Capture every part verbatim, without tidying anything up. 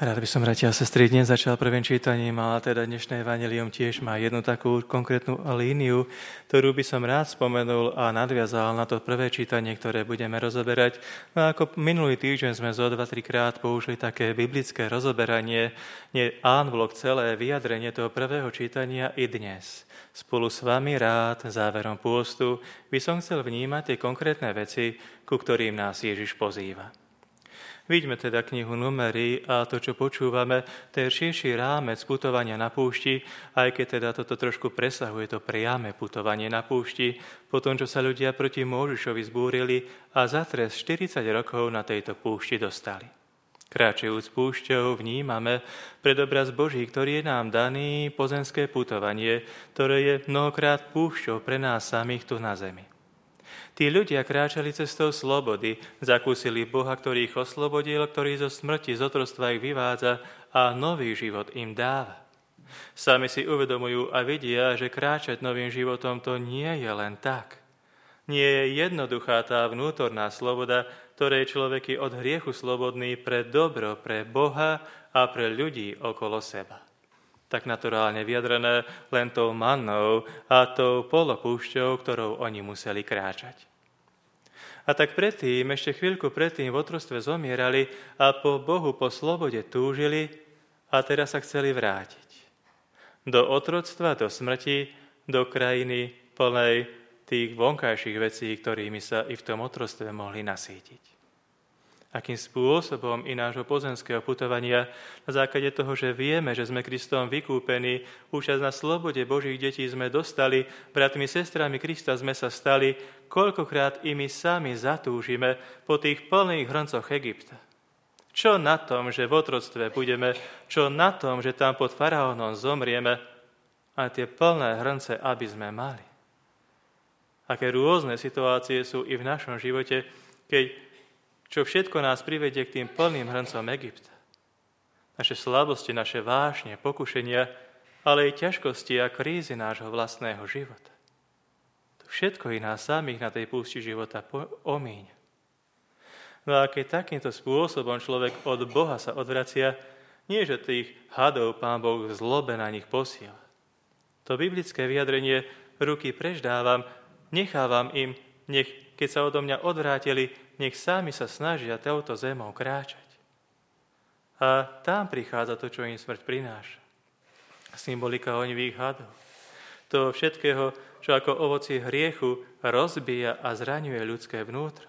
Rád by som, bratia a sestry, dnes začal prvým čítaním, a teda dnešné evanjelium tiež má jednu takú konkrétnu líniu, ktorú by som rád spomenul a nadviazal na to prvé čítanie, ktoré budeme rozoberať. No ako minulý týždeň sme zo dva tri krát použili také biblické rozoberanie, nie en bloc celé vyjadrenie toho prvého čítania i dnes. Spolu s vami rád, záverom pôstu, by som chcel vnímať tie konkrétne veci, ku ktorým nás Ježiš pozýva. Vidíme teda knihu Númery a to, čo počúvame, to je širší rámec putovania na púšti, aj keď teda toto trošku presahuje to priame putovanie na púšti, po tom, čo sa ľudia proti Mojžišovi zbúrili a za trest štyridsať rokov na tejto púšti dostali. Kráčajúc púšťou vnímame predobraz Boží, ktorý je nám daný pozemské putovanie, ktoré je mnohokrát púšťou pre nás samých tu na zemi. Tí ľudia kráčali cestou slobody, zakúsili Boha, ktorý ich oslobodil, ktorý zo smrti, z otroctva ich vyvádza a nový život im dáva. Sami si uvedomujú a vidia, že kráčať novým životom to nie je len tak. Nie je jednoduchá tá vnútorná sloboda, ktorej človek je od hriechu slobodný pre dobro, pre Boha a pre ľudí okolo seba. Tak naturálne vyjadrené len tou mannou a tou polopúšťou, ktorou oni museli kráčať. A tak predtým, ešte chvíľku predtým v otroctve zomierali a po Bohu, po slobode túžili a teraz sa chceli vrátiť. Do otroctva, do smrti, do krajiny plnej tých vonkajších vecí, ktorými sa i v tom otroctve mohli nasýtiť. Akým spôsobom i nášho pozemského putovania na základe toho, že vieme, že sme Kristom vykúpení, účasť na slobode Božích detí sme dostali, bratmi, sestrami Krista sme sa stali, koľkokrát i my sami zatúžime po tých plných hrncoch Egypta. Čo na tom, že v otroctve budeme, čo na tom, že tam pod faraónom zomrieme, a tie plné hrnce, aby sme mali. Aké rôzne situácie sú i v našom živote, keď čo všetko nás privedie k tým plným hrncom Egypta. Naše slabosti, naše vášne, pokušenia, ale i ťažkosti a krízy nášho vlastného života. To všetko i nás samých na tej púšti života omíňa. No a keď takýmto spôsobom človek od Boha sa odvracia, nie že tých hadov Pán Boh v zlobe na nich posiela. To biblické vyjadrenie ruky preždávam, nechávam im, nech keď sa odo mňa odvrátili, nech sami sa snažia touto zemou kráčať. A tam prichádza to, čo im smrť prináša. Symbolika ohnivých hadov. To všetkého, čo ako ovocie hriechu rozbíja a zraňuje ľudské vnútro.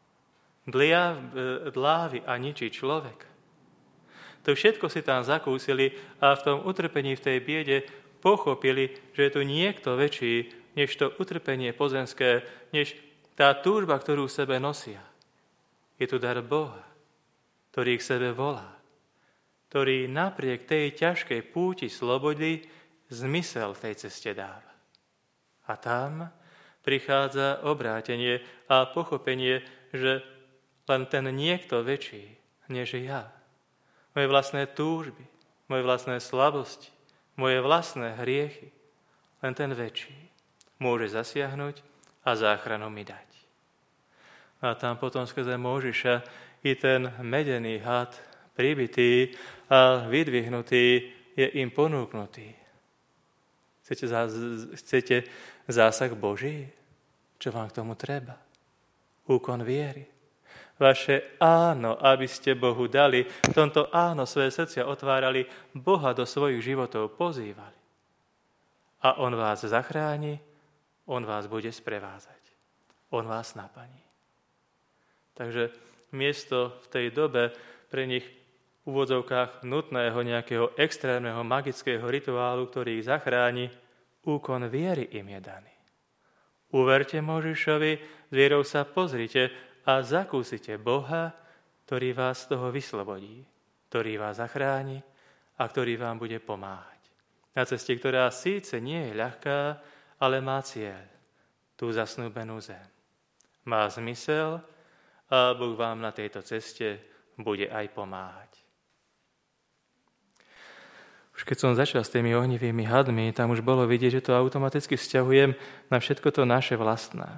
Dlávi a ničí človeka. To všetko si tam zakúsili a v tom utrpení, v tej biede pochopili, že je tu niekto väčší, než to utrpenie pozemské, než tá túžba, ktorú v sebe nosia. Je tu dar Boha, ktorý k sebe volá, ktorý napriek tej ťažkej púti slobody zmysel tej ceste dáva. A tam prichádza obrátenie a pochopenie, že len ten niekto väčší, než ja, moje vlastné túžby, moje vlastné slabosti, moje vlastné hriechy, len ten väčší môže zasiahnuť a záchranu mi dať. A tam potom skrze Mojžiša i ten medený had pribitý a vydvihnutý je im ponúknutý. Chcete, zá, chcete zásah Boží? Čo vám k tomu treba? Úkon viery. Vaše áno, aby ste Bohu dali, v tomto áno svoje srdcia otvárali, Boha do svojich životov pozývali. A On vás zachráni, On vás bude sprevázať. On vás naplní. Takže miesto v tej dobe pre nich v úvodzovkách nutného nejakého extrémneho magického rituálu, ktorý ich zachráni, úkon viery im je daný. Uverte Mojžišovi, s vierou sa pozrite a zakúsite Boha, ktorý vás z toho vyslobodí, ktorý vás zachráni a ktorý vám bude pomáhať. Na ceste, ktorá síce nie je ľahká, ale má cieľ, tú zasnúbenú zem. Má zmysel a Boh vám na tejto ceste bude aj pomáhať. Už keď som začal s tými ohnivými hadmi, tam už bolo vidieť, že to automaticky vzťahujem na všetko to naše vlastné.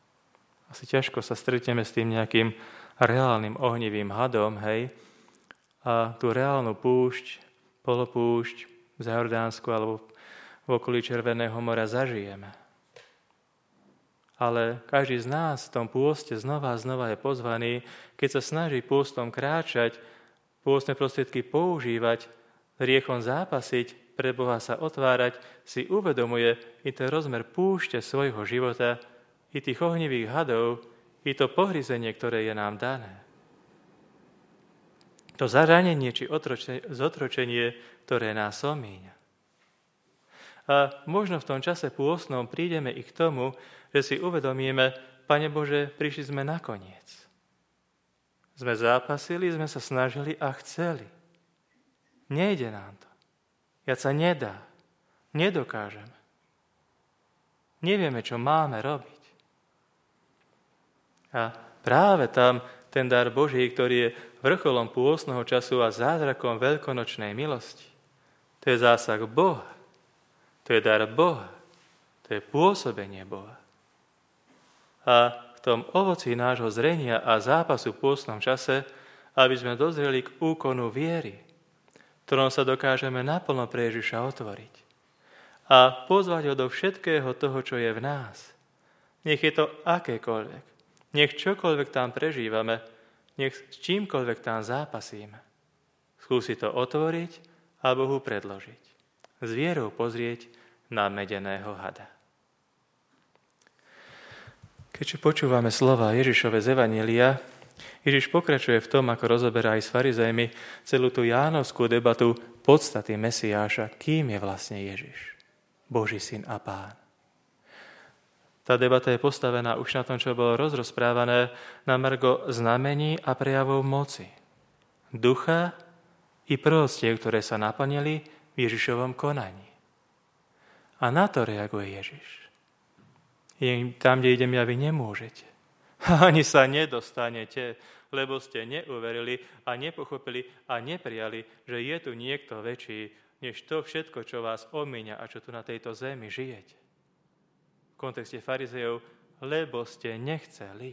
Asi ťažko sa stretneme s tým nejakým reálnym ohnivým hadom, hej, a tú reálnu púšť, polopúšť v Jordánsku alebo v okolí Červeného mora zažijeme. Ale každý z nás v tom pôste znova a znova je pozvaný, keď sa snaží pôstom kráčať, pôstne prostriedky používať, hriechom zápasiť, pre Boha sa otvárať, si uvedomuje i ten rozmer púšte svojho života, i tých ohnivých hadov, i to pohryzenie, ktoré je nám dané. To zaranenie či otročenie, zotročenie, ktoré nás omíňa. A možno v tom čase pôstnom prídeme i k tomu, že si uvedomíme, Pane Bože, prišli sme nakoniec. Sme zápasili, sme sa snažili a chceli. Nejde nám to. Viac sa nedá. Nedokážeme. Nevieme, čo máme robiť. A práve tam ten dar Boží, ktorý je vrcholom pôstneho času a zázrakom veľkonočnej milosti, to je zásah Boha. To je dar Boha. To je pôsobenie Boha. A v tom ovoci nášho zrenia a zápasu v pôstnom čase, aby sme dozreli k úkonu viery, ktorom sa dokážeme naplno pre Ježiša otvoriť a pozvať ho do všetkého toho, čo je v nás. Nech je to akékoľvek. Nech čokoľvek tam prežívame, nech s čímkoľvek tam zápasíme. Skúsi to otvoriť a Bohu predložiť. S vierou pozrieť na medeného hada. Keďže počúvame slova Ježišove z Evanjelia, Ježiš pokračuje v tom, ako rozoberá aj s farizejmi celú tú jánovskú debatu podstaty Mesiáša, kým je vlastne Ježiš, Boží syn a Pán. Tá debata je postavená už na tom, čo bolo rozrozprávané na margo znamení a prejavov moci, ducha i prostiev, ktoré sa naplnili v Ježišovom konaní. A na to reaguje Ježiš. Tam, kde idem ja, vy nemôžete. Ani sa nedostanete, lebo ste neuverili a nepochopili a neprijali, že je tu niekto väčší, než to všetko, čo vás omíňa a čo tu na tejto zemi žijete. V kontexte farizejov, lebo ste nechceli.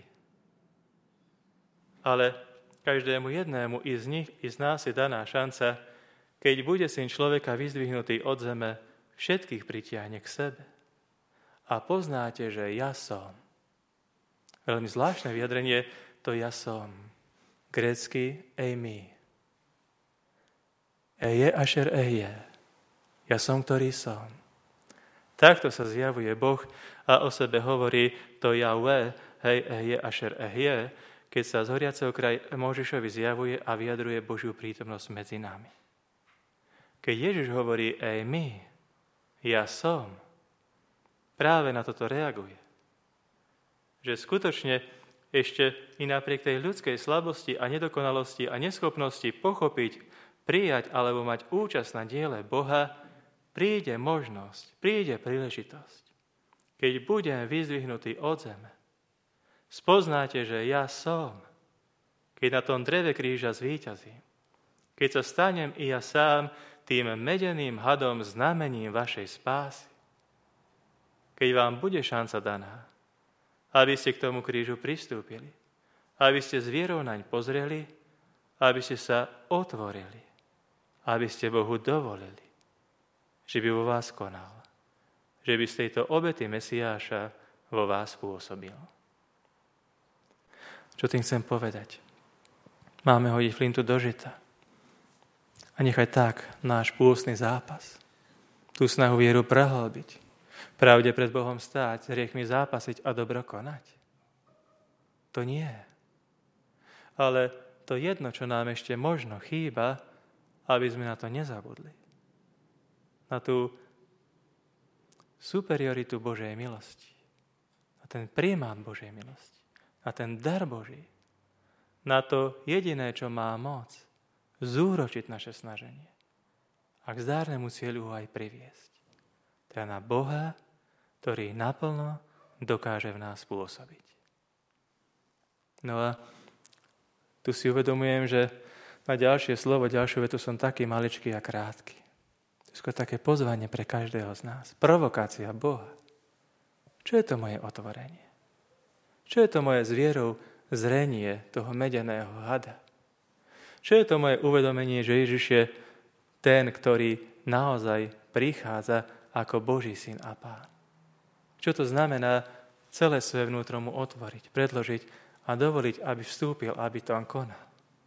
Ale každému jednému i z nich, i z nás je daná šanca, keď bude syn človeka vyzdvihnutý od zeme, všetkých pritiahne k sebe. A poznáte, že ja som. Veľmi zvláštne vyjadrenie, to ja som. Grécky eimi. Eje ašer eje. Ja som, ktorý som. Takto sa zjavuje Boh a o sebe hovorí to Jahve, hej, eje ašer eje, keď sa z horiaceho kraj Mojžišovi zjavuje a vyjadruje Božiu prítomnosť medzi nami. Keď Ježiš hovorí eimi, ja som, práve na toto reaguje. Že skutočne ešte i napriek tej ľudskej slabosti a nedokonalosti a neschopnosti pochopiť, prijať alebo mať účasť na diele Boha, príde možnosť, príde príležitosť. Keď budem vyzdvihnutý od zeme, spoznáte, že ja som, keď na tom dreve kríža zvíťazím, keď sa stanem i ja sám tým medeným hadom znamením vašej spásy, keď vám bude šanca daná, aby ste k tomu krížu pristúpili, aby ste s vierou naň pozreli, aby ste sa otvorili, aby ste Bohu dovolili, že by vo vás konal, že by z tejto obety Mesiáša vo vás pôsobil. Čo tým chcem povedať? Máme hodiť flintu do žita a nechať tak náš pôstny zápas, tú snahu vieru prehlbiť, pravde pred Bohom stáť, s hriechmi zápasiť a dobro konať. To nie. Ale to jedno, čo nám ešte možno chýba, aby sme na to nezabudli. Na tú superioritu Božej milosti. Na ten primát Božej milosti. Na ten dar Boží. Na to jediné, čo má moc, zúročiť naše snaženie. A k zdárnemu cieľu ho aj priviesť. Teda na Boha, ktorý naplno dokáže v nás pôsobiť. No a tu si uvedomujem, že na ďalšie slovo, ďalšiu vetu som taký maličký a krátky. To je skôr také pozvanie pre každého z nás. Provokácia Boha. Čo je to moje otvorenie? Čo je to moje s vierou zrenie toho medeného hada? Čo je to moje uvedomenie, že Ježiš je ten, ktorý naozaj prichádza ako Boží syn a Pán? Čo to znamená celé svoje vnútro mu otvoriť, predložiť a dovoliť, aby vstúpil, aby to on konal?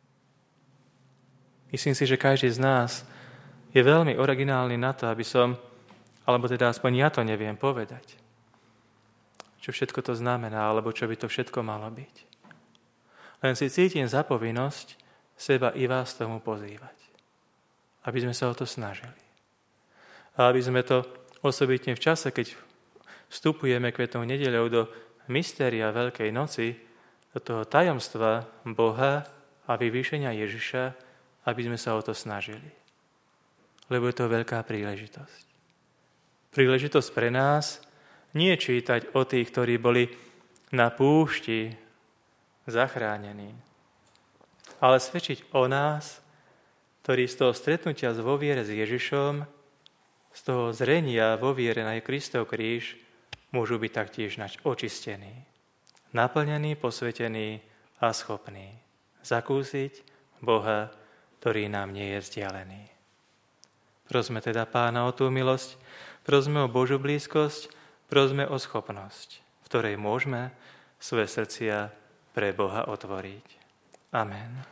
Myslím si, že každý z nás je veľmi originálny na to, aby som, alebo teda aspoň ja to neviem povedať, čo všetko to znamená, alebo čo by to všetko malo byť. Len si cítim za povinnosť seba i vás tomu pozývať. Aby sme sa o to snažili. A aby sme to osobitne v čase, keď vstupujeme kvetnou nedeľou do mystéria Veľkej noci, do toho tajomstva Boha a vyvýšenia Ježiša, aby sme sa o to snažili. Lebo je to veľká príležitosť. Príležitosť pre nás nie čítať o tých, ktorí boli na púšti zachránení, ale svedčiť o nás, ktorí z toho stretnutia vo viere s Ježišom, z toho zrenia vo viere na Kristov kríž, môžu byť taktiež nač očistení, naplnení, posvetení a schopní zakúsiť Boha, ktorý nám nie je vzdialený. Prosme teda Pána o tú milosť, prosme o Božiu blízkosť, prosme o schopnosť, v ktorej môžeme svoje srdcia pre Boha otvoriť. Amen.